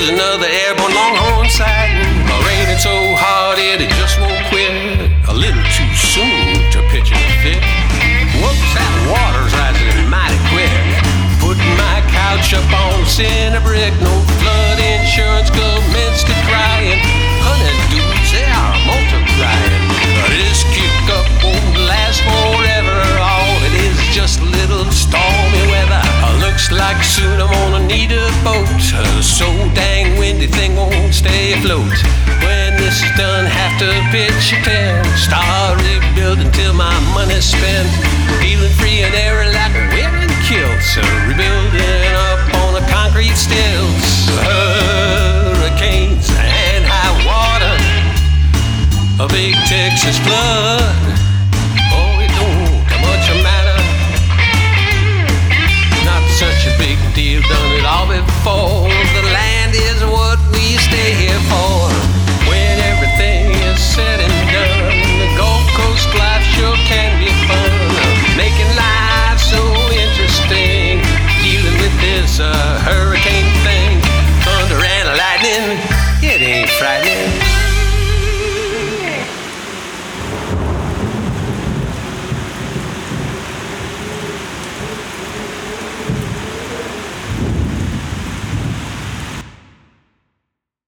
Here's another airborne longhorn sighting. Raining so hard it just won't quit. A little too soon to pitch a fit. Whoops, that water's rising mighty quick. Putting my couch up on center brick. No flood insurance, government's to crying. Honeydews, they are multiplying. This kick up won't last forever. All it is just a little stormy weather. Looks like soon I'm gonna need a boat. So dang windy thing won't stay afloat. When this is done, have to pitch a tent. Start rebuilding till my money's spent. Feeling free and airy like a wearing kilts. Rebuilding up on the concrete stilts. Hurricanes and high water. A big Texas flood.